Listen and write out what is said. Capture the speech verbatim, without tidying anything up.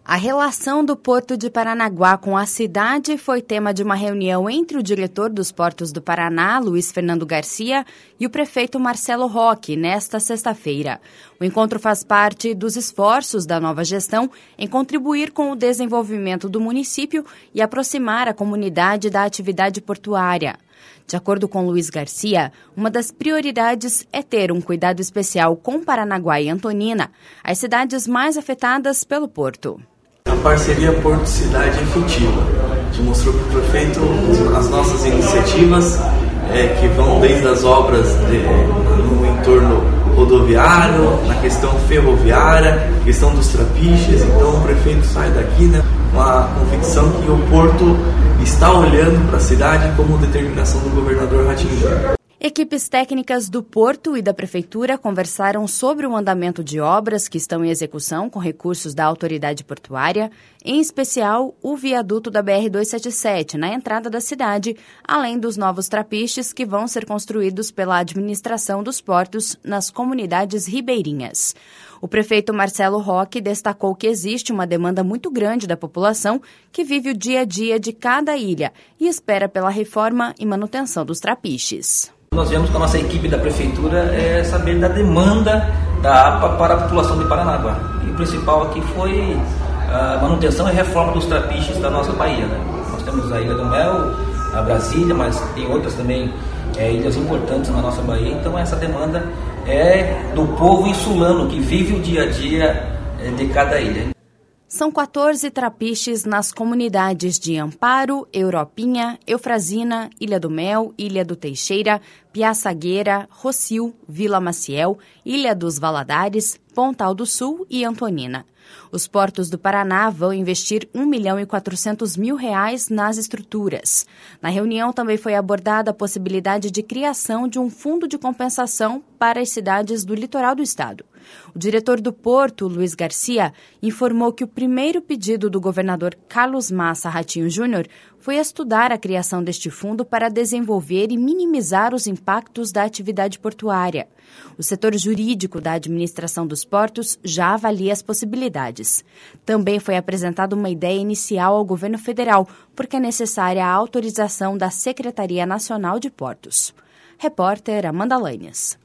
A relação do Porto de Paranaguá com a cidade foi tema de uma reunião entre o diretor dos Portos do Paraná, Luiz Fernando Garcia, e o prefeito Marcelo Roque, nesta sexta-feira. O encontro faz parte dos esforços da nova gestão em contribuir com o desenvolvimento do município e aproximar a comunidade da atividade portuária. De acordo com Luiz Garcia, uma das prioridades é ter um cuidado especial com Paranaguá e Antonina, as cidades mais afetadas pelo porto. A parceria Porto-Cidade é efetiva. A gente mostrou para o prefeito as nossas iniciativas é, que vão desde as obras de, no entorno rodoviário, na questão ferroviária, questão dos trapiches. Então o prefeito sai daqui, né, com a convicção que o Porto está olhando para a cidade como determinação do governador Ratinho Júnior. Equipes técnicas do Porto e da Prefeitura conversaram sobre o andamento de obras que estão em execução com recursos da autoridade portuária, em especial o viaduto da B R duzentos e setenta e sete, na entrada da cidade, além dos novos trapiches que vão ser construídos pela administração dos portos nas comunidades ribeirinhas. O prefeito Marcelo Roque destacou que existe uma demanda muito grande da população que vive o dia a dia de cada ilha e espera pela reforma e manutenção dos trapiches. Nós viemos com a nossa equipe da Prefeitura é, saber da demanda da A P A para a população de Paranaguá. E o principal aqui foi a manutenção e reforma dos trapiches da nossa Bahia. Né? Nós temos a Ilha do Mel, a Brasília, mas tem outras também é, ilhas importantes na nossa Bahia. Então essa demanda é do povo insulano que vive o dia a dia é, de cada ilha. São quatorze trapiches nas comunidades de Amparo, Europinha, Eufrazina, Ilha do Mel, Ilha do Teixeira, Piaçagueira, Rocio, Vila Maciel, Ilha dos Valadares, Pontal do Sul e Antonina. Os portos do Paraná vão investir um milhão e quatrocentos mil reais nas estruturas. Na reunião também foi abordada a possibilidade de criação de um fundo de compensação para as cidades do litoral do estado. O diretor do Porto, Luiz Garcia, informou que o primeiro pedido do governador Carlos Massa Ratinho Júnior foi estudar a criação deste fundo para desenvolver e minimizar os impactos da atividade portuária. O setor jurídico da administração dos portos já avalia as possibilidades. Também foi apresentada uma ideia inicial ao governo federal, porque é necessária a autorização da Secretaria Nacional de Portos. Repórter Amanda Lanhas.